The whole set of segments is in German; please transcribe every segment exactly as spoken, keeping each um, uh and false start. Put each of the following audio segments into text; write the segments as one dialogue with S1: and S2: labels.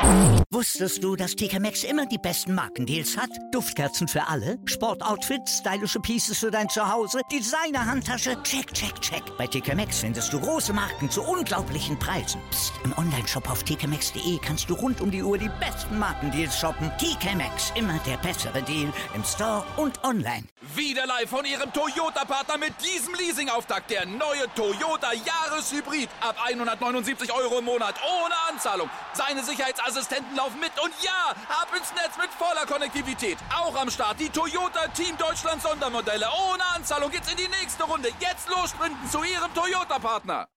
S1: Wusstest du, dass T K Maxx immer die besten Markendeals hat? Duftkerzen für alle, Sportoutfits, stylische Pieces für dein Zuhause, Designer-Handtasche, check, check, check. Bei T K Maxx findest du große Marken zu unglaublichen Preisen. Psst. Im Onlineshop auf t k maxx punkt d e kannst du rund um die Uhr die besten Markendeals shoppen. T K Maxx, immer der bessere Deal im Store und online.
S2: Wieder live von Ihrem Toyota-Partner mit diesem Leasing-Auftakt. Der neue Toyota Jahreshybrid. Ab hundertneunundsiebzig Euro im Monat. Ohne Anzahlung. Seine Sicherheitsassistenten laufen mit. Und ja, ab ins Netz mit voller Konnektivität. Auch am Start die Toyota Team Deutschland Sondermodelle. Ohne Anzahlung geht's in die nächste Runde. Jetzt los sprinten zu Ihrem Toyota-Partner.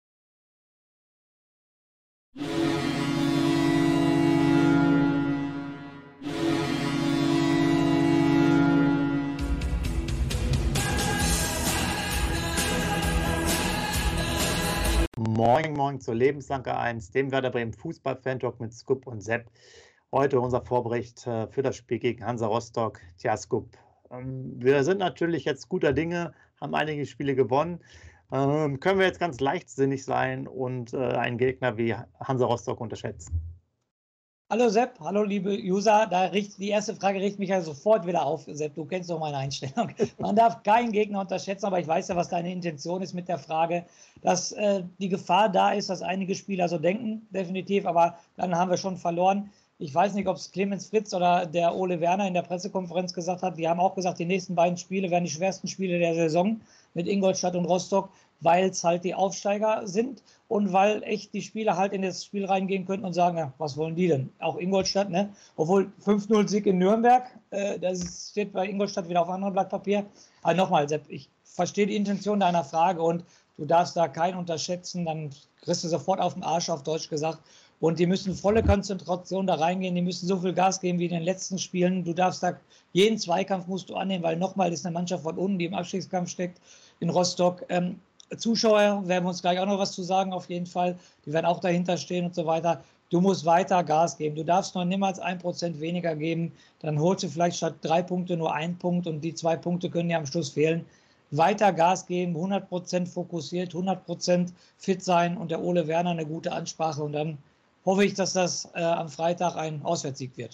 S3: Moin, moin zur Lebensanker eins, dem Werder Bremen Fußball-Fan-Talk mit Scoop und Sepp. Heute unser Vorbericht für das Spiel gegen Hansa Rostock. Tja, Scoop, wir sind natürlich jetzt guter Dinge, haben einige Spiele gewonnen. Ähm, können wir jetzt ganz leichtsinnig sein und äh, einen Gegner wie Hansa Rostock unterschätzen?
S4: Hallo Sepp, hallo liebe User. Da richt, die erste Frage richtet mich ja sofort wieder auf, Sepp. Du kennst doch meine Einstellung. Man darf keinen Gegner unterschätzen, aber ich weiß ja, was deine Intention ist mit der Frage, dass äh, die Gefahr da ist, dass einige Spieler so denken, definitiv, aber dann haben wir schon verloren. Ich weiß nicht, ob es Clemens Fritz oder der Ole Werner in der Pressekonferenz gesagt hat. Die haben auch gesagt, die nächsten beiden Spiele werden die schwersten Spiele der Saison mit Ingolstadt und Rostock, weil es halt die Aufsteiger sind und weil echt die Spieler halt in das Spiel reingehen könnten und sagen, ja, was wollen die denn? Auch Ingolstadt, ne? Obwohl fünf null Sieg in Nürnberg, äh, das steht bei Ingolstadt wieder auf einem anderen Blatt Papier. Aber nochmal, Sepp, ich verstehe die Intention deiner Frage und du darfst da keinen unterschätzen, dann kriegst du sofort auf den Arsch, auf Deutsch gesagt. Und die müssen volle Konzentration da reingehen, die müssen so viel Gas geben wie in den letzten Spielen. Du darfst da, jeden Zweikampf musst du annehmen, weil nochmal ist eine Mannschaft von unten, die im Abstiegskampf steckt, in Rostock. Ähm, Zuschauer, werden wir uns gleich auch noch was zu sagen, auf jeden Fall. Die werden auch dahinter stehen und so weiter. Du musst weiter Gas geben. Du darfst noch niemals ein Prozent weniger geben. Dann holst du vielleicht statt drei Punkte nur einen Punkt und die zwei Punkte können dir am Schluss fehlen. Weiter Gas geben, hundert Prozent fokussiert, hundert Prozent fit sein und der Ole Werner eine gute Ansprache und dann hoffe ich, dass das äh, am Freitag ein Auswärtssieg wird.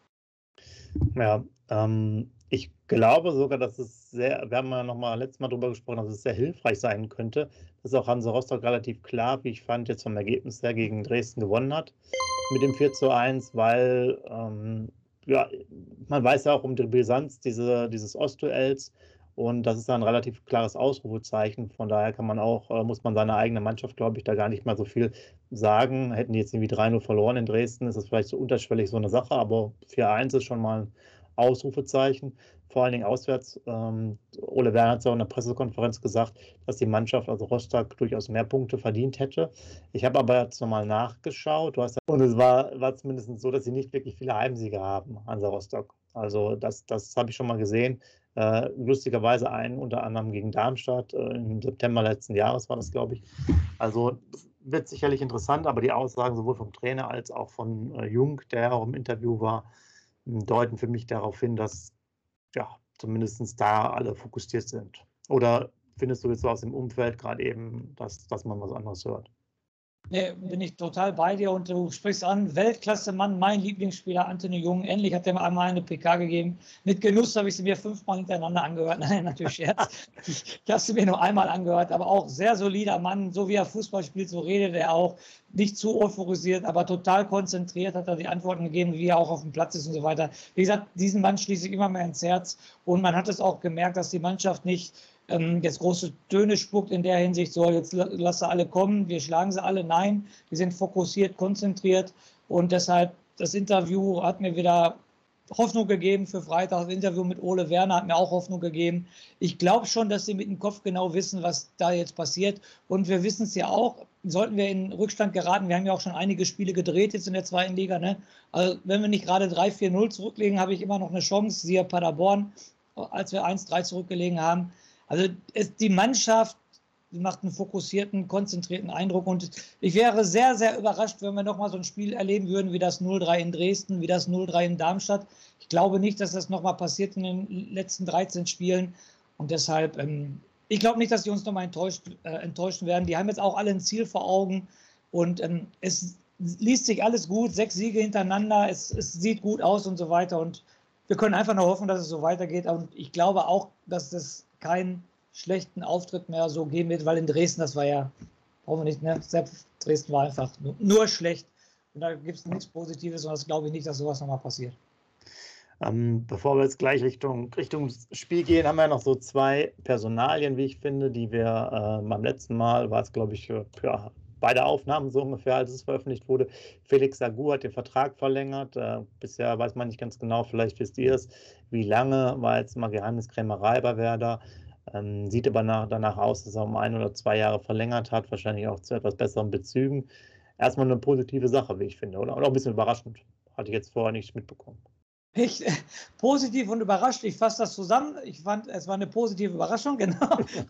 S3: Ja, ähm, ich glaube sogar, dass es sehr, wir haben ja noch mal letztes Mal darüber gesprochen, dass es sehr hilfreich sein könnte, dass auch Hansa Rostock relativ klar, wie ich fand, jetzt vom Ergebnis her gegen Dresden gewonnen hat mit dem vier zu eins, weil ähm, ja, man weiß ja auch um die Brisanz diese, dieses Ostduells. Und das ist ein relativ klares Ausrufezeichen. Von daher kann man auch, äh, muss man seiner eigenen Mannschaft, glaube ich, da gar nicht mal so viel sagen. Hätten die jetzt irgendwie drei null verloren in Dresden, ist das vielleicht so unterschwellig so eine Sache, aber vier eins ist schon mal ein Ausrufezeichen. Vor allen Dingen auswärts. Ähm, Ole Werner hat es ja auch in der Pressekonferenz gesagt, dass die Mannschaft, also Rostock, durchaus mehr Punkte verdient hätte. Ich habe aber jetzt nochmal nachgeschaut. Du hast ja, und es war, war zumindest so, dass sie nicht wirklich viele Heimsiege haben, Hansa Rostock. Also das, das habe ich schon mal gesehen. Äh, lustigerweise einen unter anderem gegen Darmstadt. Äh, im September letzten Jahres war das, glaube ich. Also wird sicherlich interessant, aber die Aussagen sowohl vom Trainer als auch von äh, Jung, der auch im Interview war, deuten für mich darauf hin, dass ja zumindest da alle fokussiert sind. Oder findest du jetzt so aus dem Umfeld gerade eben, dass, dass man was anderes hört?
S4: Nee, bin ich total bei dir und du sprichst an, Weltklasse-Mann, mein Lieblingsspieler Anthony Jung, endlich hat er mir einmal eine P K gegeben. Mit Genuss habe ich sie mir fünfmal hintereinander angehört. Nein, natürlich Scherz. Ich habe sie mir nur einmal angehört, aber auch sehr solider Mann, so wie er Fußball spielt, so redet er auch. Nicht zu euphorisiert, aber total konzentriert, hat er die Antworten gegeben, wie er auch auf dem Platz ist und so weiter. Wie gesagt, diesen Mann schließe ich immer mehr ins Herz und man hat es auch gemerkt, dass die Mannschaft nicht jetzt große Töne spuckt in der Hinsicht, so jetzt lasse alle kommen, wir schlagen sie alle. Nein, die sind fokussiert, konzentriert und deshalb das Interview hat mir wieder Hoffnung gegeben für Freitag. Das Interview mit Ole Werner hat mir auch Hoffnung gegeben. Ich glaube schon, dass sie mit dem Kopf genau wissen, was da jetzt passiert und wir wissen es ja auch, sollten wir in Rückstand geraten, wir haben ja auch schon einige Spiele gedreht jetzt in der zweiten Liga, ne? Also wenn wir nicht gerade drei vier null zurücklegen, habe ich immer noch eine Chance, siehe Paderborn, als wir eins drei zurückgelegen haben. Also es, die Mannschaft macht einen fokussierten, konzentrierten Eindruck und ich wäre sehr, sehr überrascht, wenn wir nochmal so ein Spiel erleben würden wie das null drei in Dresden, wie das null drei in Darmstadt. Ich glaube nicht, dass das nochmal passiert in den letzten dreizehn Spielen und deshalb, ähm, ich glaube nicht, dass die uns nochmal enttäuscht, äh, enttäuschen werden. Die haben jetzt auch alle ein Ziel vor Augen und ähm, es liest sich alles gut, sechs Siege hintereinander, es, es sieht gut aus und so weiter. Und wir können einfach nur hoffen, dass es so weitergeht. Und ich glaube auch, dass es keinen schlechten Auftritt mehr so geben wird, weil in Dresden, das war ja, brauchen wir nicht, ne? Selbst Dresden war einfach nur, nur schlecht. Und da gibt es nichts Positives und das glaube ich nicht, dass sowas nochmal passiert.
S3: Ähm, bevor wir jetzt gleich Richtung, Richtung Spiel gehen, haben wir noch so zwei Personalien, wie ich finde, die wir äh, beim letzten Mal, war es glaube ich, für, ja, beide Aufnahmen so ungefähr, als es veröffentlicht wurde. Felix Agu hat den Vertrag verlängert. Äh, bisher weiß man nicht ganz genau, vielleicht wisst ihr es, wie lange, war jetzt mal Geheimniskrämerei bei Werder. Ähm, sieht aber nach, danach aus, dass er um ein oder zwei Jahre verlängert hat, wahrscheinlich auch zu etwas besseren Bezügen. Erstmal eine positive Sache, wie ich finde, oder? Und auch ein bisschen überraschend. Hatte ich jetzt vorher nicht mitbekommen.
S4: Ich, äh, positiv und überrascht, ich fasse das zusammen. Ich fand, es war eine positive Überraschung, genau,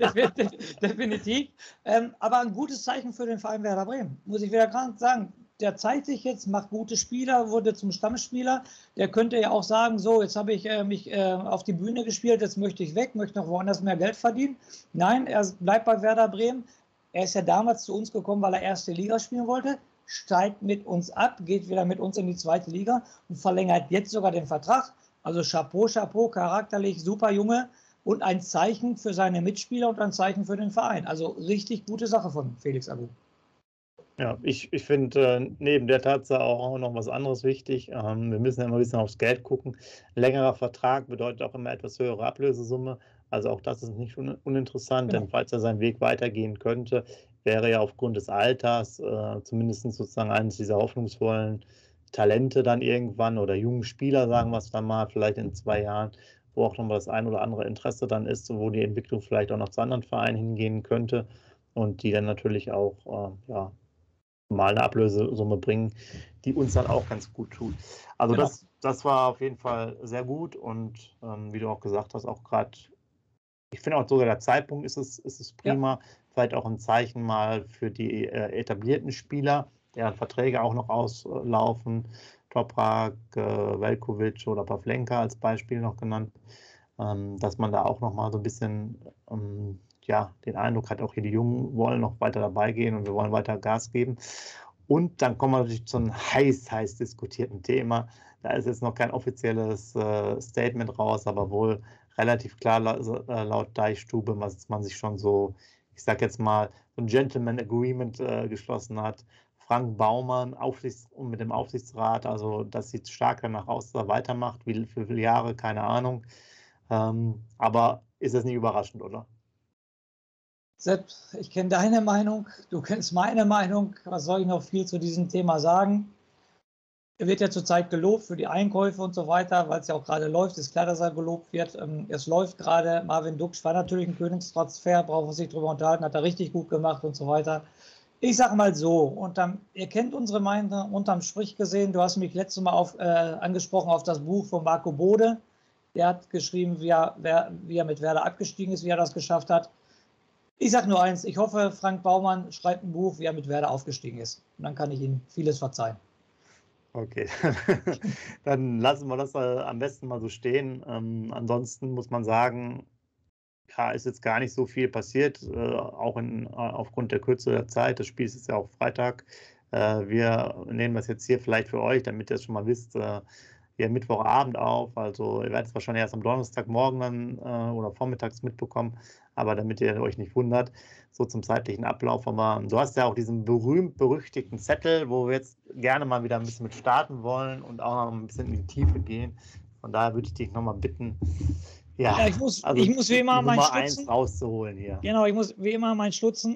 S4: definitiv. Ähm, aber ein gutes Zeichen für den Verein Werder Bremen, muss ich wieder gerade sagen. Der zeigt sich jetzt, macht gute Spieler, wurde zum Stammspieler. Der könnte ja auch sagen, so, jetzt habe ich äh, mich äh, auf die Bühne gespielt, jetzt möchte ich weg, möchte noch woanders mehr Geld verdienen. Nein, er bleibt bei Werder Bremen. Er ist ja damals zu uns gekommen, weil er erste Liga spielen wollte. Steigt mit uns ab, geht wieder mit uns in die zweite Liga und verlängert jetzt sogar den Vertrag. Also Chapeau, Chapeau, charakterlich super Junge und ein Zeichen für seine Mitspieler und ein Zeichen für den Verein. Also richtig gute Sache von Felix Agu.
S3: Ja, ich, ich finde äh, neben der Tatsache auch noch was anderes wichtig. Ähm, wir müssen ja immer ein bisschen aufs Geld gucken. Längerer Vertrag bedeutet auch immer etwas höhere Ablösesumme. Also auch das ist nicht un uninteressant, genau. Denn falls er seinen Weg weitergehen könnte, wäre ja aufgrund des Alters äh, zumindest sozusagen eines dieser hoffnungsvollen Talente dann irgendwann oder jungen Spieler, sagen wir es dann mal, vielleicht in zwei Jahren, wo auch nochmal das ein oder andere Interesse dann ist, wo die Entwicklung vielleicht auch noch zu anderen Vereinen hingehen könnte und die dann natürlich auch äh, ja, mal eine Ablösesumme bringen, die uns dann auch ganz gut tut. Also genau. das, das war auf jeden Fall sehr gut und ähm, wie du auch gesagt hast, auch gerade, ich finde auch sogar der Zeitpunkt ist es, ist es prima, ja. Vielleicht auch ein Zeichen mal für die äh, etablierten Spieler, deren Verträge auch noch auslaufen, Toprak, äh, Veljković oder Pavlenka als Beispiel noch genannt, ähm, dass man da auch noch mal so ein bisschen ähm, ja, den Eindruck hat, auch hier die Jungen wollen noch weiter dabei gehen und wir wollen weiter Gas geben. Und dann kommen wir natürlich zu einem heiß, heiß diskutierten Thema. Da ist jetzt noch kein offizielles äh, Statement raus, aber wohl relativ klar laut, äh, laut Deichstube, was man sich schon so, ich sag jetzt mal, so ein Gentleman Agreement äh, geschlossen hat. Frank Baumann Aufsichts- und mit dem Aufsichtsrat, also das sieht stark danach aus, dass er weitermacht, wie für viele Jahre, keine Ahnung. Ähm, aber ist das nicht überraschend, oder?
S4: Sepp, ich kenne deine Meinung, du kennst meine Meinung. Was soll ich noch viel zu diesem Thema sagen? Er wird ja zurzeit gelobt für die Einkäufe und so weiter, weil es ja auch gerade läuft. Ist klar, dass er gelobt wird. Es läuft gerade. Marvin Duksch war natürlich ein Königstransfer, brauchen wir sich drüber unterhalten, hat er richtig gut gemacht und so weiter. Ich sage mal so, unterm, ihr kennt unsere Meinung, unterm Strich gesehen, du hast mich letztes Mal auf, äh, angesprochen auf das Buch von Marco Bode. Der hat geschrieben, wie er, wer, wie er mit Werder abgestiegen ist, wie er das geschafft hat. Ich sage nur eins, ich hoffe, Frank Baumann schreibt ein Buch, wie er mit Werder aufgestiegen ist. Und dann kann ich ihm vieles verzeihen.
S3: Okay, dann lassen wir das äh, am besten mal so stehen. Ähm, ansonsten muss man sagen, ja, ist jetzt gar nicht so viel passiert, äh, auch in, äh, aufgrund der Kürze der Zeit. Das Spiel ist ja auch Freitag. Äh, wir nehmen das jetzt hier vielleicht für euch, damit ihr es schon mal wisst, äh, hier Mittwochabend auf. Also ihr werdet es wahrscheinlich erst am Donnerstagmorgen dann äh, oder vormittags mitbekommen, aber damit ihr euch nicht wundert, so zum zeitlichen Ablauf. Aber du hast ja auch diesen berühmt-berüchtigten Zettel, wo wir jetzt gerne mal wieder ein bisschen mit starten wollen und auch noch ein bisschen in die Tiefe gehen. Von daher würde ich dich nochmal bitten, ja,
S4: ja, ich muss,
S3: also
S4: ich muss wie immer meinen
S3: Stutzen rauszuholen hier.
S4: Genau, ich muss wie immer meinen Stutzen.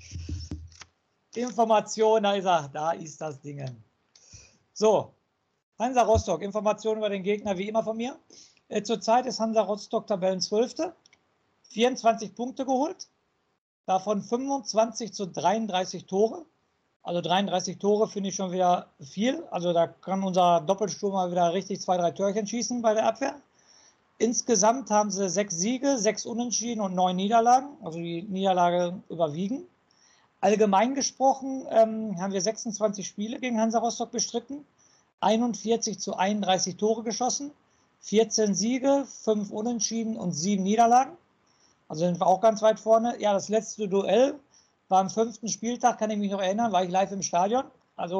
S4: Information, da ist er, da ist das Ding. So, Hansa Rostock, Informationen über den Gegner wie immer von mir. Äh, zurzeit ist Hansa Rostock Tabellenzwölfte, vierundzwanzig Punkte geholt, davon fünfundzwanzig zu dreiunddreißig Tore. Also dreiunddreißig Tore finde ich schon wieder viel. Also da kann unser Doppelsturm mal wieder richtig zwei, drei Törchen schießen bei der Abwehr. Insgesamt haben sie sechs Siege, sechs Unentschieden und neun Niederlagen, also die Niederlage überwiegen. Allgemein gesprochen ähm, haben wir sechsundzwanzig Spiele gegen Hansa Rostock bestritten, einundvierzig zu einunddreißig Tore geschossen, vierzehn Siege, fünf Unentschieden und sieben Niederlagen. Also sind wir auch ganz weit vorne. Ja, das letzte Duell war am fünften Spieltag, kann ich mich noch erinnern, war ich live im Stadion. Also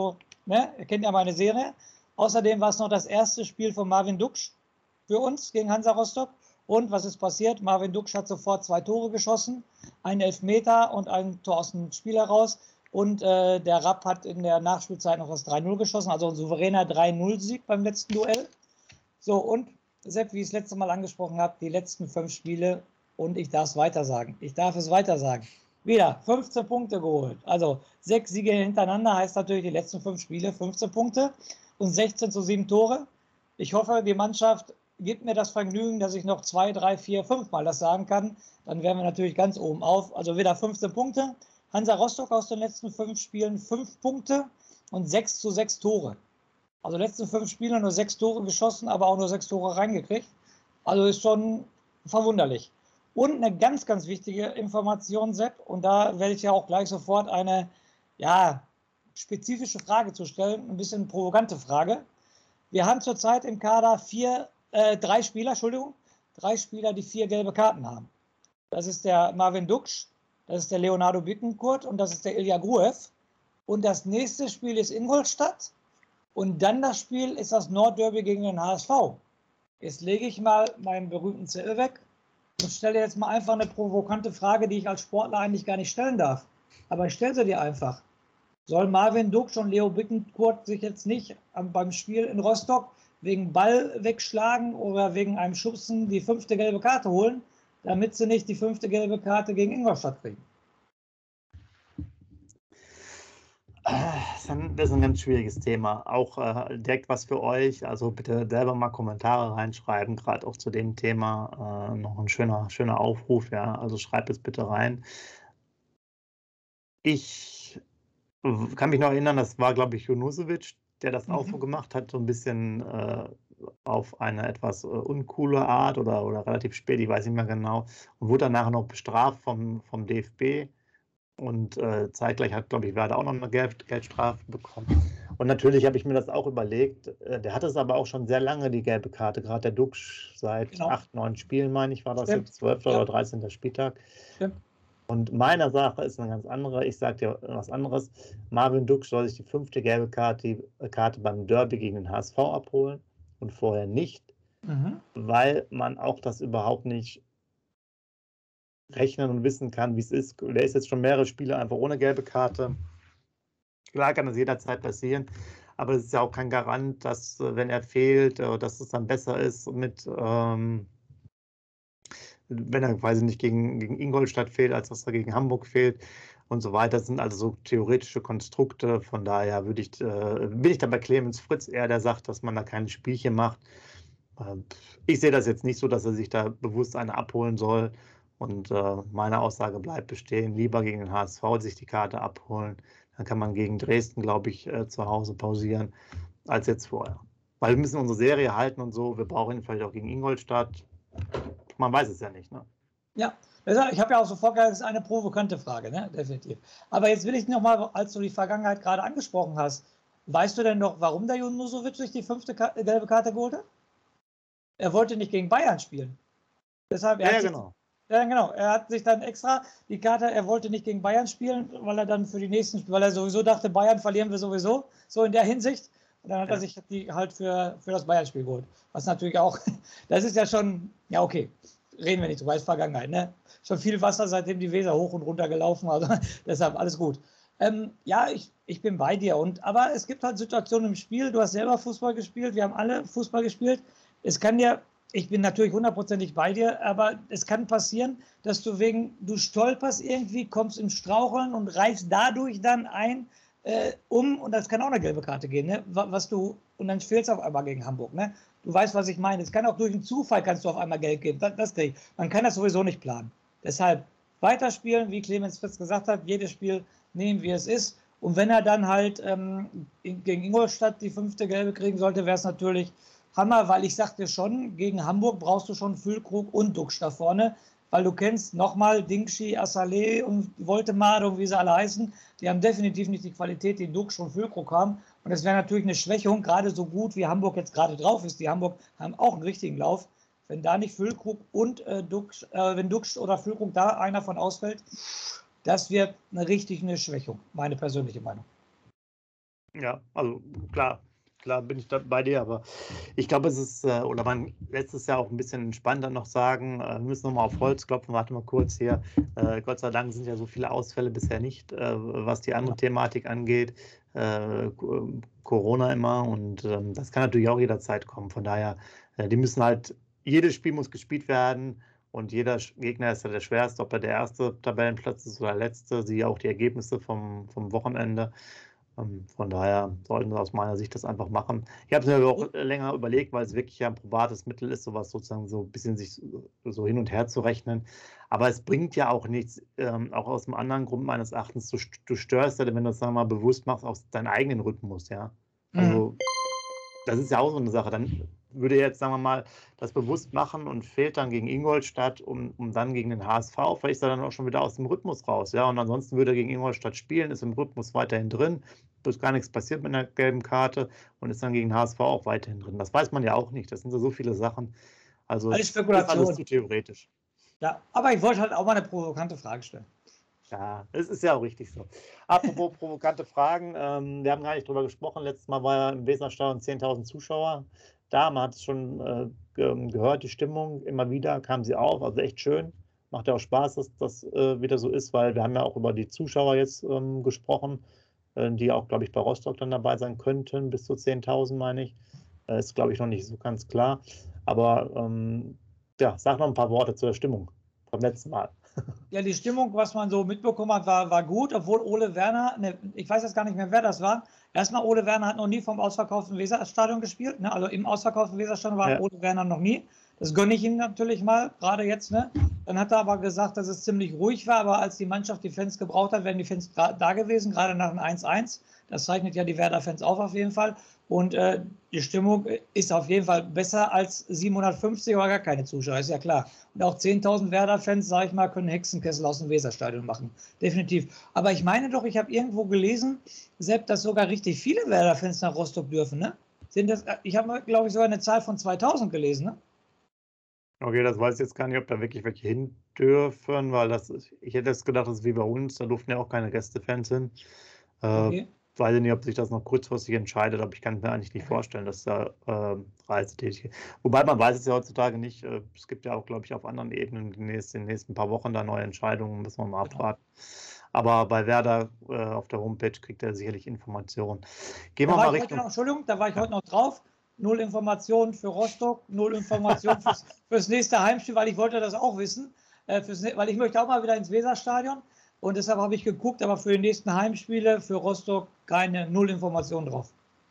S4: Ne? Ihr kennt ja meine Serie. Außerdem war es noch das erste Spiel von Marvin Duksch für uns gegen Hansa Rostock. Und was ist passiert? Marvin Duksch hat sofort zwei Tore geschossen, einen Elfmeter und ein Tor aus dem Spiel heraus. Und äh, der Rapp hat in der Nachspielzeit noch das drei null geschossen, also ein souveräner drei null Sieg beim letzten Duell. So, und Sepp, wie ich es letzte Mal angesprochen habe, die letzten fünf Spiele, und ich darf es weiter sagen. Ich darf es weiter sagen. Wieder fünfzehn Punkte geholt. Also sechs Siege hintereinander heißt natürlich die letzten fünf Spiele fünfzehn Punkte und sechzehn zu sieben Tore. Ich hoffe, die Mannschaft gibt mir das Vergnügen, dass ich noch zwei, drei, vier, fünf Mal das sagen kann. Dann wären wir natürlich ganz oben auf. Also wieder fünfzehn Punkte. Hansa Rostock aus den letzten fünf Spielen fünf Punkte und sechs zu sechs Tore. Also letzten fünf Spiele nur sechs Tore geschossen, aber auch nur sechs Tore reingekriegt. Also ist schon verwunderlich. Und eine ganz, ganz wichtige Information, Sepp, und da werde ich ja auch gleich sofort eine ja, spezifische Frage zu stellen, ein bisschen provokante Frage. Wir haben zurzeit im Kader vier, äh, drei Spieler, Entschuldigung, drei Spieler, die vier gelbe Karten haben. Das ist der Marvin Duksch, das ist der Leonardo Bittencourt und das ist der Ilya Gruev. Und das nächste Spiel ist Ingolstadt und dann das Spiel ist das Nordderby gegen den H S V. Jetzt lege ich mal meinen berühmten Zettel weg und stelle jetzt mal einfach eine provokante Frage, die ich als Sportler eigentlich gar nicht stellen darf. Aber ich stelle sie dir einfach. Soll Marvin Duksch und Leo Bittencourt sich jetzt nicht beim Spiel in Rostock wegen Ball wegschlagen oder wegen einem Schubsen die fünfte gelbe Karte holen, damit sie nicht die fünfte gelbe Karte gegen Ingolstadt kriegen?
S3: Das ist ein, das ist ein ganz schwieriges Thema. Auch äh, direkt was für euch. Also bitte selber mal Kommentare reinschreiben, gerade auch zu dem Thema. Äh, noch ein schöner, schöner Aufruf. Ja, also schreibt es bitte rein. Ich kann mich noch erinnern, das war, glaube ich, Junusovic, der das mhm. auch so gemacht hat, so ein bisschen äh, auf eine etwas äh, uncoole Art oder, oder relativ spät, ich weiß nicht mehr genau, und wurde danach noch bestraft vom, vom D F B. Und äh, zeitgleich hat, glaube ich, Werder auch noch eine Geld, Geldstrafe bekommen. Und natürlich habe ich mir das auch überlegt. Äh, der hatte es aber auch schon sehr lange, die gelbe Karte. Gerade der Duksch seit genau. acht, neun Spielen, meine ich, war das Stimmt. jetzt zwölfter ja. oder dreizehnter Spieltag. Stimmt. Und meine Sache ist eine ganz andere. Ich sage dir was anderes. Marvin Duksch soll sich die fünfte gelbe Karte, die Karte beim Derby gegen den H S V abholen und vorher nicht, mhm. weil man auch das überhaupt nicht rechnen und wissen kann, wie es ist. Der ist jetzt schon mehrere Spiele einfach ohne gelbe Karte. Klar kann das jederzeit passieren, aber es ist ja auch kein Garant, dass, wenn er fehlt, dass es dann besser ist mit, ähm, wenn er quasi nicht gegen, gegen Ingolstadt fehlt, als dass er gegen Hamburg fehlt und so weiter. Das sind also so theoretische Konstrukte. Von daher würde ich, äh, bin ich da bei Clemens Fritz eher, der sagt, dass man da keine Spielchen macht. Äh, ich sehe das jetzt nicht so, dass er sich da bewusst eine abholen soll. Und äh, meine Aussage bleibt bestehen, lieber gegen den H S V sich die Karte abholen. Dann kann man gegen Dresden, glaube ich, äh, zu Hause pausieren, als jetzt vorher. Weil wir müssen unsere Serie halten und so. Wir brauchen ihn vielleicht auch gegen Ingolstadt. Man weiß es ja nicht, ne?
S4: Ja, ich habe ja auch sofort gesagt, das ist eine provokante Frage, ne? Definitiv. Aber jetzt will ich noch mal, als du die Vergangenheit gerade angesprochen hast, weißt du denn noch, warum der Junusovic sich die fünfte Ka- gelbe Karte geholt hat? Er wollte nicht gegen Bayern spielen. Deshalb, er
S3: ja,
S4: hat
S3: genau.
S4: Ja, genau. Er hat sich dann extra die Karte, er wollte nicht gegen Bayern spielen, weil er dann für die nächsten, weil er sowieso dachte, Bayern verlieren wir sowieso, so in der Hinsicht. Und dann hat ja. er sich die halt für, für das Bayern-Spiel geholt. Was natürlich auch, das ist ja schon, ja okay, reden wir nicht drüber, ist Vergangenheit, ne? Schon viel Wasser, seitdem die Weser hoch und runter gelaufen, also deshalb alles gut. Ähm, ja, ich, ich bin bei dir. Und, aber es gibt halt Situationen im Spiel, du hast selber Fußball gespielt, wir haben alle Fußball gespielt. Es kann dir Ich bin natürlich hundertprozentig bei dir, aber es kann passieren, dass du wegen, du stolperst irgendwie, kommst im Straucheln und reißt dadurch dann ein äh, um und das kann auch eine gelbe Karte gehen, ne? Was du, und dann fehlst du auf einmal gegen Hamburg, ne? Du weißt, was ich meine. Es kann auch durch einen Zufall kannst du auf einmal Geld geben. Das, das krieg ich. Man kann das sowieso nicht planen. Deshalb weiterspielen, wie Clemens Fritz gesagt hat, jedes Spiel nehmen, wie es ist. Und wenn er dann halt ähm, gegen Ingolstadt die fünfte gelbe kriegen sollte, wäre es natürlich Hammer, weil ich sagte schon, gegen Hamburg brauchst du schon Füllkrug und Duksch da vorne, weil du kennst nochmal Dingschi, Assalé und Woltemade und wie sie alle heißen, die haben definitiv nicht die Qualität, die Duksch und Füllkrug haben. Und es wäre natürlich eine Schwächung, gerade so gut wie Hamburg jetzt gerade drauf ist. Die Hamburg haben auch einen richtigen Lauf. Wenn da nicht Füllkrug und äh, Duksch, äh, wenn Duksch oder Füllkrug da einer von ausfällt, das wird eine richtig eine Schwächung, meine persönliche Meinung.
S3: Ja, also klar, klar bin ich da bei dir, aber ich glaube, es ist, äh, oder man lässt es ja auch ein bisschen entspannter noch sagen, äh, wir müssen nochmal auf Holz klopfen, warte mal kurz hier. Äh, Gott sei Dank sind ja so viele Ausfälle bisher nicht, äh, was die andere Thematik angeht. Äh, Corona immer und ähm, das kann natürlich auch jederzeit kommen. Von daher, äh, die müssen halt, jedes Spiel muss gespielt werden und jeder Gegner ist ja der schwerste, ob er der erste Tabellenplatz ist oder der letzte, siehe auch die Ergebnisse vom, vom Wochenende. Von daher sollten wir aus meiner Sicht das einfach machen. Ich habe es mir auch länger überlegt, weil es wirklich ja ein probates Mittel ist, sowas sozusagen so ein bisschen sich so hin und her zu rechnen. Aber es bringt ja auch nichts, ähm, auch aus einem anderen Grund meines Erachtens. Du, du störst ja, wenn du das sagen wir mal bewusst machst, auch deinen eigenen Rhythmus, ja. Also mhm. das ist ja auch so eine Sache. Dann würde jetzt, sagen wir mal, das bewusst machen und fehlt dann gegen Ingolstadt, um, um dann gegen den H S V, vielleicht ist er dann auch schon wieder aus dem Rhythmus raus. Ja? Und ansonsten würde er gegen Ingolstadt spielen, ist im Rhythmus weiterhin drin, bis gar nichts passiert mit einer gelben Karte und ist dann gegen den H S V auch weiterhin drin. Das weiß man ja auch nicht. Das sind so, so viele Sachen. Also
S4: alles Spekulation.
S3: Ist alles zu theoretisch.
S4: Ja, aber ich wollte halt auch mal eine provokante Frage stellen.
S3: Ja, es ist ja auch richtig so. Apropos provokante Fragen, ähm, wir haben gar nicht drüber gesprochen. Letztes Mal war ja im Weserstadion zehntausend Zuschauer da. Man hat es schon äh, ge gehört, die Stimmung, immer wieder kam sie auf, also echt schön. Macht ja auch Spaß, dass das äh, wieder so ist, weil wir haben ja auch über die Zuschauer jetzt ähm, gesprochen, äh, die auch, glaube ich, bei Rostock dann dabei sein könnten, bis zu zehntausend, meine ich. Äh, ist, glaube ich, noch nicht so ganz klar. Aber ähm, ja, sag noch ein paar Worte zur Stimmung vom letzten Mal.
S4: Ja, die Stimmung, was man so mitbekommen hat, war, war gut, obwohl Ole Werner, ne, ich weiß jetzt gar nicht mehr, wer das war. Erstmal, Ole Werner hat noch nie vom ausverkauften Weserstadion gespielt. Ne? Also im ausverkauften Weserstadion war ja. Ole Werner noch nie. Das gönne ich ihm natürlich mal, gerade jetzt. Ne? Dann hat er aber gesagt, dass es ziemlich ruhig war, aber als die Mannschaft die Fans gebraucht hat, wären die Fans da gewesen, gerade nach dem eins eins. Das zeichnet ja die Werder-Fans auf auf jeden Fall. Und äh, die Stimmung ist auf jeden Fall besser als siebenhundertfünfzig oder gar keine Zuschauer, ist ja klar. Und auch zehntausend Werder-Fans, sage ich mal, können Hexenkessel aus dem Weserstadion machen. Definitiv. Aber ich meine doch, ich habe irgendwo gelesen, Sepp, dass sogar richtig viele Werder-Fans nach Rostock dürfen, ne? Sind das, ich habe, glaube ich, sogar eine Zahl von zweitausend gelesen, ne?
S3: Okay, das weiß ich jetzt gar nicht, ob da wirklich welche hin dürfen, weil das, ich hätte jetzt gedacht, das ist wie bei uns, da durften ja auch keine Gästefans hin. Äh, okay. Weiß ich nicht, ob sich das noch kurzfristig entscheidet, aber ich kann mir eigentlich nicht okay. vorstellen, dass da äh, Reisetätige. Wobei man weiß es ja heutzutage nicht. Äh, es gibt ja auch, glaube ich, auf anderen Ebenen in den nächsten, in den nächsten paar Wochen da neue Entscheidungen, müssen wir mal abwarten. Aber bei Werder äh, auf der Homepage kriegt er sicherlich Informationen. Gehen da wir mal Richtung.
S4: Noch, Entschuldigung, da war ich ja. heute noch drauf. Null Informationen für Rostock, null Informationen fürs, fürs nächste Heimspiel, weil ich wollte das auch wissen. Äh, fürs, weil ich möchte auch mal wieder ins Weserstadion. Und deshalb habe ich geguckt, aber für die nächsten Heimspiele für Rostock keine null Informationen drauf.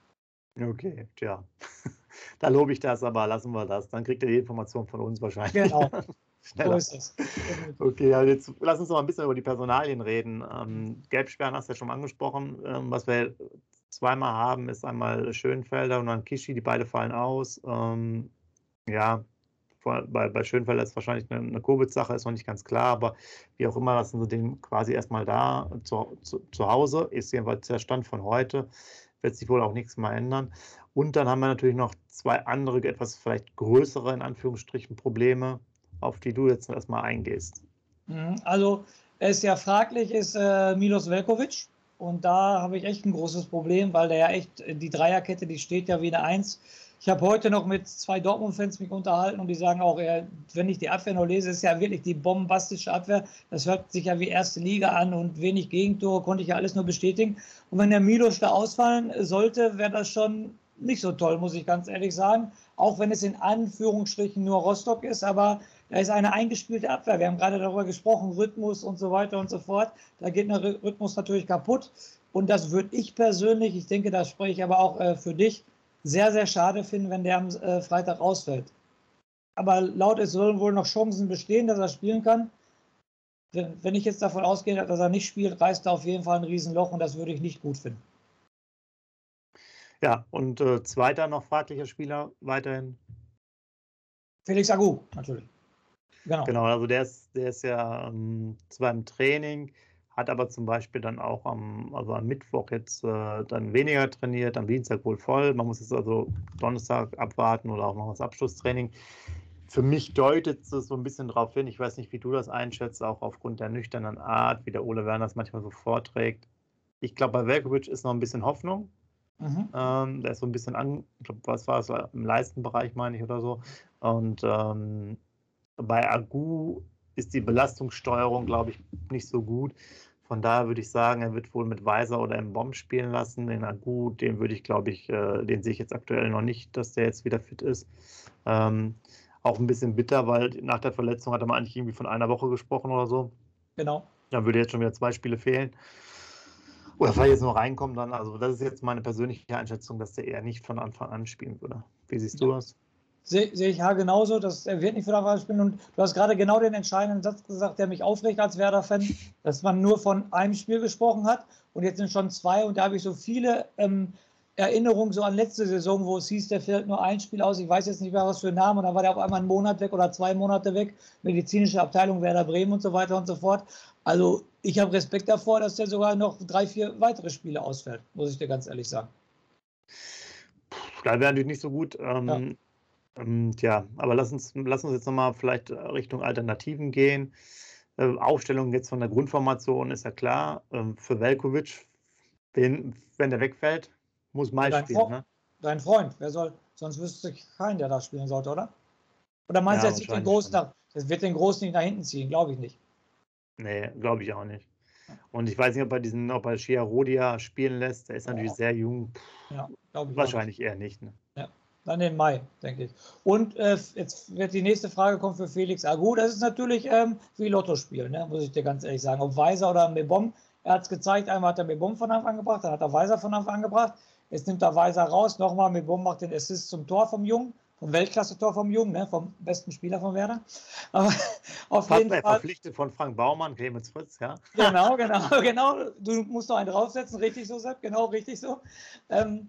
S3: Okay, tja. Da lobe ich das, aber lassen wir das. Dann kriegt ihr die Information von uns wahrscheinlich.
S4: Genau.
S3: Schneller. So ist es. Okay, also jetzt lass uns noch ein bisschen über die Personalien reden. Ähm, Gelbsperren hast du ja schon angesprochen. Ähm, was wir zweimal haben, ist einmal Schönfelder und dann Kischi. Die beide fallen aus. Ähm, ja. Bei, bei Schönfelder ist wahrscheinlich eine, eine Covid-Sache, ist noch nicht ganz klar, aber wie auch immer, lassen sie den quasi erstmal da zu, zu, zu Hause. Ist jedenfalls der Stand von heute, wird sich wohl auch nichts mehr ändern. Und dann haben wir natürlich noch zwei andere, etwas vielleicht größere, in Anführungsstrichen, Probleme, auf die du jetzt erstmal eingehst.
S4: Also, es ja fraglich ist äh, Milos Veljković. Und da habe ich echt ein großes Problem, weil der ja echt, die Dreierkette, die steht ja wie eine Eins. Ich habe heute noch mit zwei Dortmund-Fans mich unterhalten und die sagen auch, wenn ich die Abwehr noch lese, ist ja wirklich die bombastische Abwehr. Das hört sich ja wie erste Liga an und wenig Gegentore, konnte ich ja alles nur bestätigen. Und wenn der Milos da ausfallen sollte, wäre das schon nicht so toll, muss ich ganz ehrlich sagen. Auch wenn es in Anführungsstrichen nur Rostock ist, aber da ist eine eingespielte Abwehr. Wir haben gerade darüber gesprochen, Rhythmus und so weiter und so fort. Da geht der Rhythmus natürlich kaputt. Und das würde ich persönlich, ich denke, da spreche ich aber auch äh, für dich, sehr, sehr schade finden, wenn der am äh, Freitag ausfällt. Aber laut es sollen wohl noch Chancen bestehen, dass er spielen kann. Wenn, wenn ich jetzt davon ausgehe, dass er nicht spielt, reißt er auf jeden Fall ein Riesenloch und das würde ich nicht gut finden.
S3: Ja, und äh, zweiter noch fraglicher Spieler weiterhin?
S4: Felix Agu, natürlich.
S3: Genau, genau also der ist, der ist ja ähm, zwar im Training, hat aber zum Beispiel dann auch am, also am Mittwoch jetzt äh, dann weniger trainiert, am Dienstag wohl voll. Man muss jetzt also Donnerstag abwarten oder auch noch das Abschlusstraining. Für mich deutet es so ein bisschen darauf hin, ich weiß nicht, wie du das einschätzt, auch aufgrund der nüchternen Art, wie der Ole Werner das manchmal so vorträgt. Ich glaube, bei Veljković ist noch ein bisschen Hoffnung.
S4: Mhm.
S3: Ähm, der ist so ein bisschen an, ich glaube, was war es, im Leistenbereich, meine ich, oder so. Und ähm, bei Agu ist die Belastungssteuerung, glaube ich, nicht so gut. Von daher würde ich sagen, er wird wohl mit Weiser oder im Bomb spielen lassen. Den Agu, den würde ich, glaube ich, äh, den sehe ich jetzt aktuell noch nicht, dass der jetzt wieder fit ist. Ähm, auch ein bisschen bitter, weil nach der Verletzung hat er mal eigentlich irgendwie von einer Woche gesprochen oder so.
S4: Genau.
S3: Dann würde jetzt schon wieder zwei Spiele fehlen. Oder vielleicht jetzt nur reinkommen dann. Also das ist jetzt meine persönliche Einschätzung, dass der eher nicht von Anfang an spielen würde. Wie siehst du das?
S4: Sehe seh ich ja genauso, dass er wird nicht von Anfang an spielen. Und du hast gerade genau den entscheidenden Satz gesagt, der mich aufregt als Werder-Fan, dass man nur von einem Spiel gesprochen hat und jetzt sind schon zwei und da habe ich so viele ähm, Erinnerungen so an letzte Saison, wo es hieß, der fällt nur ein Spiel aus. Ich weiß jetzt nicht mehr, was für ein Name und dann war der auf einmal einen Monat weg oder zwei Monate weg. Medizinische Abteilung Werder Bremen und so weiter und so fort. Also ich habe Respekt davor, dass der sogar noch drei, vier weitere Spiele ausfällt, muss ich dir ganz ehrlich sagen.
S3: Da wäre natürlich nicht so gut. Ähm,
S4: Ja.
S3: ähm, tja, aber lass uns, lass uns jetzt nochmal vielleicht Richtung Alternativen gehen. Äh, Aufstellung jetzt von der Grundformation ist ja klar. Ähm, für Veljković, wenn, wenn der wegfällt, muss Mai
S4: Dein,
S3: spielen.
S4: Fre
S3: Ne?
S4: dein Freund, wer soll, sonst wüsste ich keinen, der da spielen sollte, oder? Oder meinst du,
S3: Ja,
S4: jetzt nicht den
S3: wahrscheinlich
S4: Großen
S3: schon.
S4: nach, das wird den Großen nicht nach hinten ziehen? Glaube ich nicht.
S3: Nee, glaube ich auch nicht. Und ich weiß nicht, ob er diesen, ob er Schiarodia spielen lässt. Der ist natürlich
S4: Oh,
S3: sehr jung.
S4: ja, glaube ich auch nicht.
S3: Wahrscheinlich eher nicht. Ne?
S4: Ja, dann den Mai, denke ich. Und äh, jetzt wird die nächste Frage kommen für Felix Agu. Das ist natürlich ähm, wie Lotto-Spiel, ne? Muss ich dir ganz ehrlich sagen. Ob Weiser oder Mebom. Er hat es gezeigt, einmal hat er Mebom von Anfang an gebracht, dann hat er Weiser von Anfang an gebracht. Jetzt nimmt er Weiser raus. Nochmal, Mebom macht den Assist zum Tor vom Jungen, vom Weltklasse-Tor vom Jungen, ne? Vom besten Spieler von Werder. Aber auf
S3: Fast
S4: jeden Fall.
S3: verpflichtet von Frank Baumann, Clemens Fritz, ja.
S4: Genau, genau, genau. Du musst noch einen draufsetzen, richtig so, Sepp, genau, richtig so. Ähm,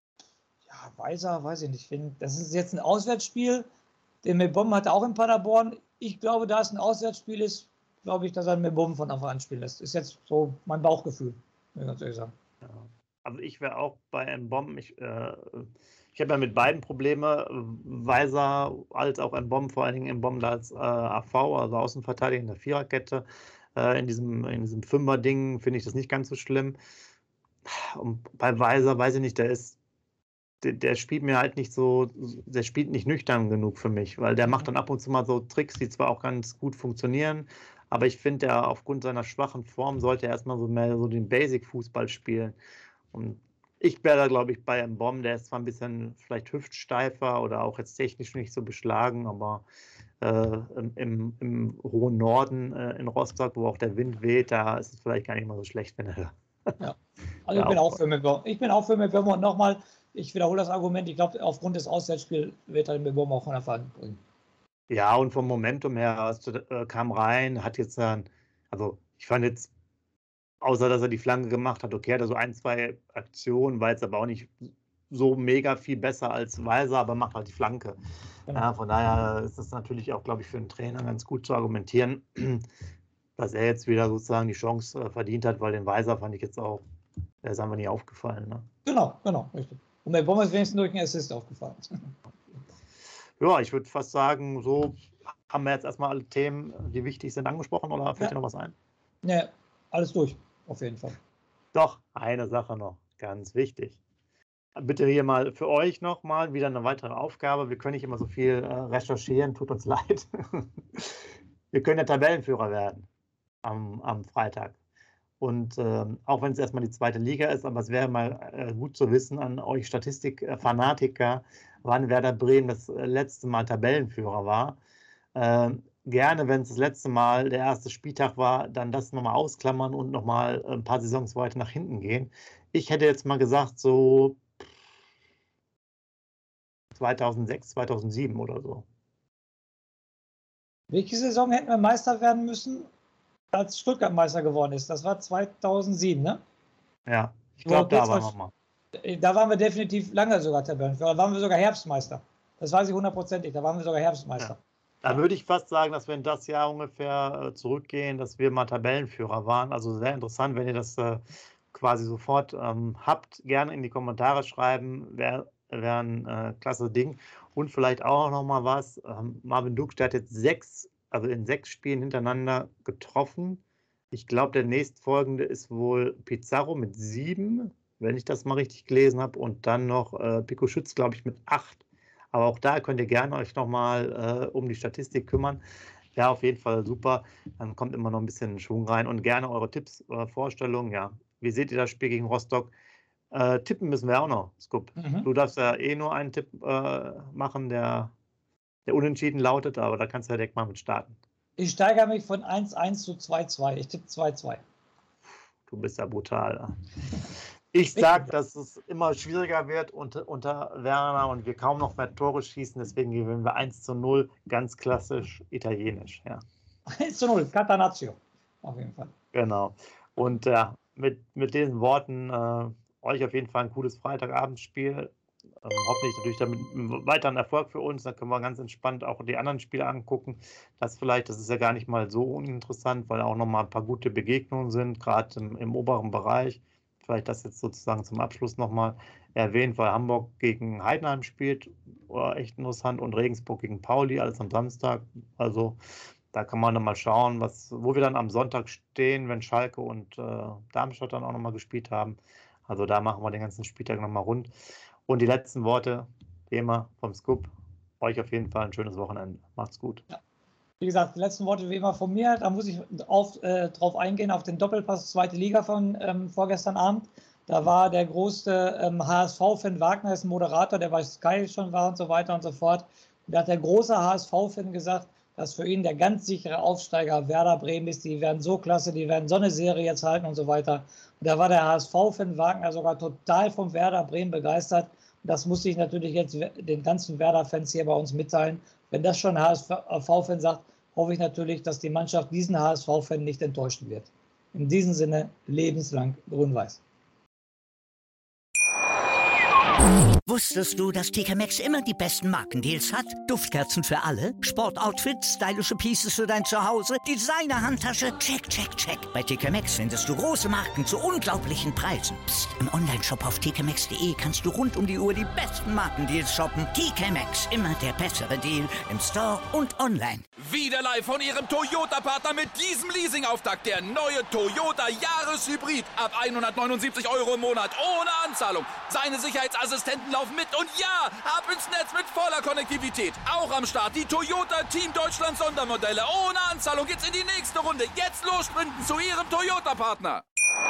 S4: ja, Weiser, weiß ich nicht. Find, das ist jetzt ein Auswärtsspiel. Den Mebom hat er auch in Paderborn. Ich glaube, da es ein Auswärtsspiel ist, glaube ich, dass er einen Mebom von Anfang an spielen lässt. Ist jetzt so mein Bauchgefühl, muss ich ganz ehrlich sagen.
S3: Ja. Also ich wäre auch bei Mbom. Ich, äh, ich habe ja mit beiden Probleme, Weiser als auch Mbom, vor allen Dingen Mbom als äh, A V, also Außenverteidiger in der Viererkette. Äh, in diesem, in diesem Fünfer-Ding finde ich das nicht ganz so schlimm. Und bei Weiser weiß ich nicht, der ist, der, der spielt mir halt nicht so, der spielt nicht nüchtern genug für mich, weil der macht dann ab und zu mal so Tricks, die zwar auch ganz gut funktionieren, aber ich finde, der aufgrund seiner schwachen Form sollte er erstmal so mehr so den Basic-Fußball spielen. Und ich wäre da, glaube ich, bei Mbom, der ist zwar ein bisschen vielleicht hüftsteifer oder auch jetzt technisch nicht so beschlagen, aber äh, im, im hohen Norden äh, in Rostock, wo auch der Wind weht, da ist es vielleicht gar nicht mal so schlecht, wenn er da.
S4: Ja. Also
S3: ja,
S4: ich bin
S3: auch
S4: auch für Mebom. Ich bin auch für Mebom und nochmal, ich wiederhole das Argument, ich glaube, aufgrund des Auswärtsspiels wird er den Mebom auch von Anfang an bringen.
S3: Ja, und vom Momentum her äh, kam rein, hat jetzt dann, also ich fand jetzt, außer dass er die Flanke gemacht hat, okay, hat er so ein, zwei Aktionen, war jetzt aber auch nicht so mega viel besser als Weiser, aber macht halt die Flanke.
S4: Genau.
S3: Ja, von daher ist es natürlich auch, glaube ich, für einen Trainer ganz gut zu argumentieren, dass er jetzt wieder sozusagen die Chance äh, verdient hat, weil den Weiser fand ich jetzt auch, der ist einfach nie aufgefallen. Ne?
S4: Genau, genau, richtig. Und Mebom ist wenigstens durch einen Assist aufgefallen.
S3: Ja, ich würde fast sagen, so haben wir jetzt erstmal alle Themen, die wichtig sind, angesprochen, oder fällt
S4: Ja.
S3: dir noch was ein?
S4: Ne, alles durch, auf jeden Fall.
S3: Doch, eine Sache noch, ganz wichtig. Bitte hier mal für euch nochmal wieder eine weitere Aufgabe. Wir können nicht immer so viel äh, recherchieren, tut uns leid. Wir können ja Tabellenführer werden am, am Freitag. Und ähm, auch wenn es erstmal die zweite Liga ist, aber es wäre mal äh, gut zu wissen an euch Statistik-Fanatiker, wann Werder Bremen das letzte Mal Tabellenführer war. Ähm, gerne, wenn es das letzte Mal der erste Spieltag war, dann das nochmal ausklammern und nochmal ein paar Saisons weiter nach hinten gehen. Ich hätte jetzt mal gesagt, so zweitausendsechs, zweitausendsieben oder so.
S4: Welche Saison hätten wir Meister werden müssen, als Stuttgart Meister geworden ist? Das war zweitausendsieben, ne?
S3: Ja, ich glaube, da waren wir mal.
S4: Da waren wir definitiv lange sogar Tabellenführer. Da waren wir sogar Herbstmeister. Das weiß ich hundertprozentig. Da waren wir sogar Herbstmeister.
S3: Ja. Da würde ich fast sagen, dass wir in das Jahr ungefähr zurückgehen, dass wir mal Tabellenführer waren. Also sehr interessant, wenn ihr das äh, quasi sofort ähm, habt. Gerne in die Kommentare schreiben. Wäre wär ein äh, klasse Ding. Und vielleicht auch noch mal was. Ähm, Marvin Duksch, der hat jetzt sechs, also in sechs Spielen hintereinander getroffen. Ich glaube, der nächstfolgende ist wohl Pizarro mit sieben. wenn ich das mal richtig gelesen habe. Und dann noch äh, Pico Schütz, glaube ich, mit acht. Aber auch da könnt ihr gerne euch nochmal äh, um die Statistik kümmern. Ja, auf jeden Fall super. Dann kommt immer noch ein bisschen Schwung rein. Und gerne eure Tipps, äh, Vorstellungen. Ja, wie seht ihr das Spiel gegen Rostock? Äh, tippen müssen wir auch noch, Scoop. Mhm. Du darfst ja eh nur einen Tipp äh, machen, der, der unentschieden lautet, aber da kannst du ja direkt mal mit starten.
S4: Ich steigere mich von eins eins zu zwei zwei. Ich tippe zwei zwei.
S3: Du bist ja brutal. Ich sage, dass es immer schwieriger wird unter, unter Werner und wir kaum noch mehr Tore schießen. Deswegen gewinnen wir eins zu null, ganz klassisch italienisch. Ja.
S4: eins zu null, Catanaccio. Auf jeden Fall.
S3: Genau. Und ja, mit, mit diesen Worten äh, euch auf jeden Fall ein cooles Freitagabendspiel. Ähm, hoffentlich natürlich damit einen weiteren Erfolg für uns. Dann können wir ganz entspannt auch die anderen Spiele angucken. Das vielleicht, das ist ja gar nicht mal so uninteressant, weil auch nochmal ein paar gute Begegnungen sind, gerade im, im oberen Bereich. Vielleicht das jetzt sozusagen zum Abschluss nochmal erwähnt, weil Hamburg gegen Heidenheim spielt, war echt interessant, und Regensburg gegen Pauli, alles am Samstag. Also da kann man nochmal schauen, was, wo wir dann am Sonntag stehen, wenn Schalke und äh, Darmstadt dann auch nochmal gespielt haben. Also da machen wir den ganzen Spieltag nochmal rund. Und die letzten Worte, wie immer, vom Scoop. Euch auf jeden Fall ein schönes Wochenende. Macht's gut. Ja.
S4: Wie gesagt, die letzten Worte wie immer von mir. Da muss ich auf, äh, drauf eingehen, auf den Doppelpass zweite Liga von ähm, vorgestern Abend. Da war der große ähm, H S V-Fan Wagner, ist ein Moderator, der bei Sky schon war und so weiter und so fort. Und da hat der große H S V-Fan gesagt, dass für ihn der ganz sichere Aufsteiger Werder Bremen ist. Die werden so klasse, die werden so eine Serie jetzt halten und so weiter. Und da war der H S V-Fan Wagner sogar total vom Werder Bremen begeistert. Und das musste ich natürlich jetzt den ganzen Werder-Fans hier bei uns mitteilen. Wenn das schon ein H S V-Fan sagt, hoffe ich natürlich, dass die Mannschaft diesen H S V-Fan nicht enttäuschen wird. In diesem Sinne, lebenslang grün-weiß.
S1: Wusstest du, dass T K Maxx immer die besten Markendeals hat? Duftkerzen für alle, Sportoutfits, stylische Pieces für dein Zuhause, Designer-Handtasche, check, check, check. Bei T K Maxx findest du große Marken zu unglaublichen Preisen. Psst. Im Onlineshop auf t k maxx punkt d e kannst du rund um die Uhr die besten Markendeals shoppen. T K Maxx, immer der bessere Deal im Store und online.
S2: Wieder live von ihrem Toyota-Partner mit diesem Leasing-Auftakt. Der neue Toyota Jahreshybrid. Ab hundertneunundsiebzig Euro im Monat ohne Anzahlung. Seine Sicherheitsassistenten laufen mit und ja, ab ins Netz mit voller Konnektivität. Auch am Start die Toyota Team Deutschland Sondermodelle. Ohne Anzahlung geht's in die nächste Runde. Jetzt los sprinten zu ihrem Toyota-Partner.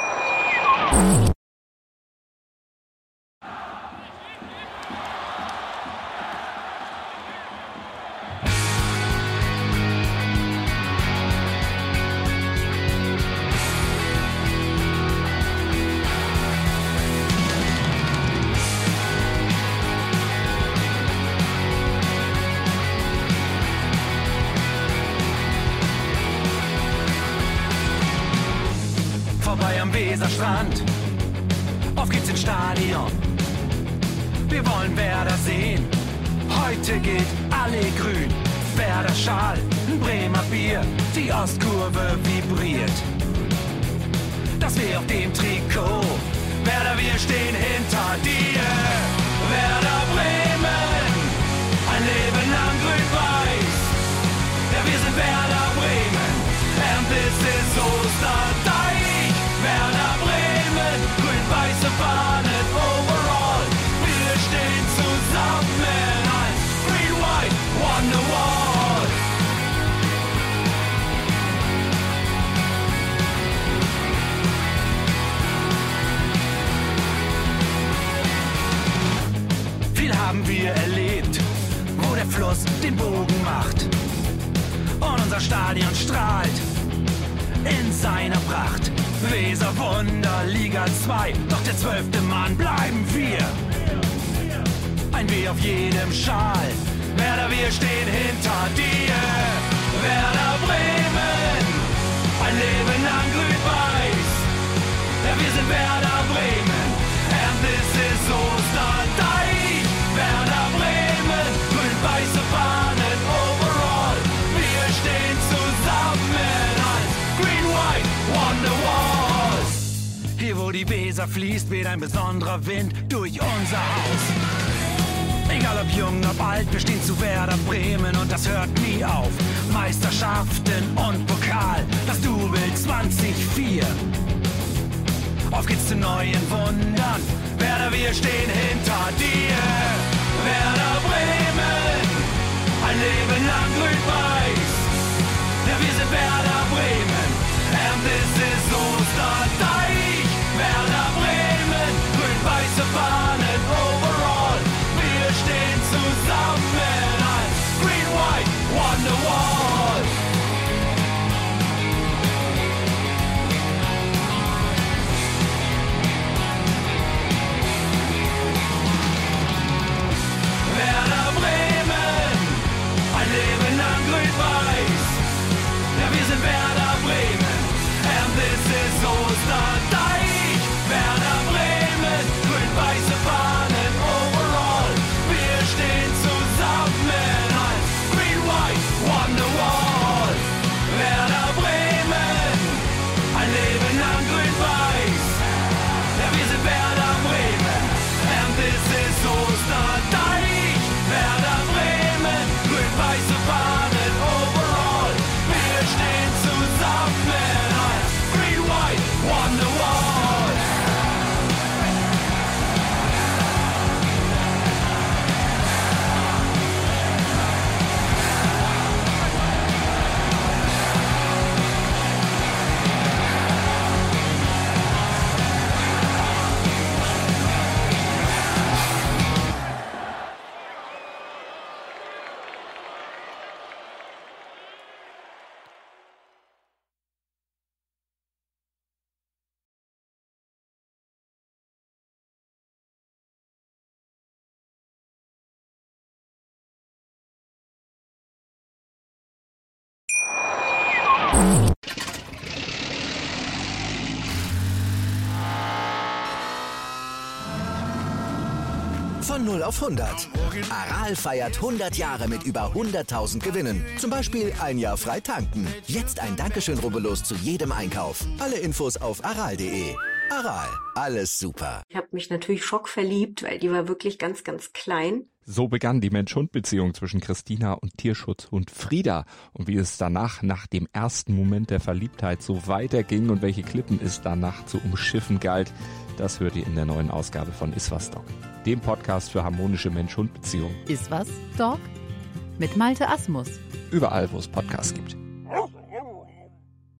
S5: Vorbei am Weserstrand, auf geht's ins Stadion. Wir wollen Werder sehen, heute gilt alle grün. Werder Schal, ein Bremer Bier, die Ostkurve vibriert. Das weh auf dem Trikot, Werder, wir stehen hinter dir. Werder Bremen, ein Leben lang grün-weiß. Ja, wir sind Werder Bremen, and this is Osterdeich. Werder Bremen, grün-weiße Fahnen overall. Wir stehen zusammen als Green-White Wonderwall. Viel haben wir erlebt, wo der Fluss den Bogen macht. Und unser Stadion strahlt in seiner Pracht. Weser Wunder, Liga zwei, doch der zwölfte Mann bleiben wir. Ein W auf jedem Schal, Werder, wir stehen hinter dir. Werder Bremen, ein Leben lang grün-weiß. Ja, wir sind Werder Bremen, and this is Osterdeich. Werder Bremen, grün-weiße Fahnen overall. Wir stehen zusammen als Green-White Wonderwalls. Hier wo die Weser fließt, weht ein besonderer Wind durch unser Haus. Egal ob jung, ob alt, wir stehen zu Werder Bremen und das hört nie auf. Meisterschaften und Pokal, das Double zwanzig vier. Auf geht's zu neuen Wundern. Werder, wir stehen hinter dir. Werder Bremen, ein Leben lang grün-weiß. Ja, wir sind Werder Bremen, and this is Osterdeich. Werder Bremen, grün-weiße Fahnen overall. Wir stehen zusammen als Green-White Wonderwall. Werder Bremen, ein Leben lang grün-weiß. Ja, wir sind Werder Bremen, and this is Osterdeich. Werder Bremen, grün-weiße Fahnen overall. Wir stehen zusammen als Green-White Wonderwall. Werder Bremen, ein Leben lang grün-weiß. Ja, wir sind Werder Bremen, and this is Osterdeich. Werder Bremen, grün-weiße Fahnen overall. Wir stehen zusammen als Green-White Wonderwall.
S6: Von null auf hundert. Aral feiert hundert Jahre mit über hunderttausend Gewinnen. Zum Beispiel ein Jahr frei tanken. Jetzt ein Dankeschön, rubbellos zu jedem Einkauf. Alle Infos auf aral punkt de. Aral, alles super.
S7: Ich habe mich natürlich schockverliebt, weil die war wirklich ganz, ganz klein.
S8: So begann die Mensch-Hund-Beziehung zwischen Christina und Tierschutzhund Frieda. Und wie es danach, nach dem ersten Moment der Verliebtheit, so weiterging und welche Klippen es danach zu umschiffen galt, das hört ihr in der neuen Ausgabe von Iswas Dog, dem Podcast für harmonische Mensch-Hund-Beziehungen.
S9: Iswas Dog? Mit Malte Asmus.
S8: Überall, wo es Podcasts gibt.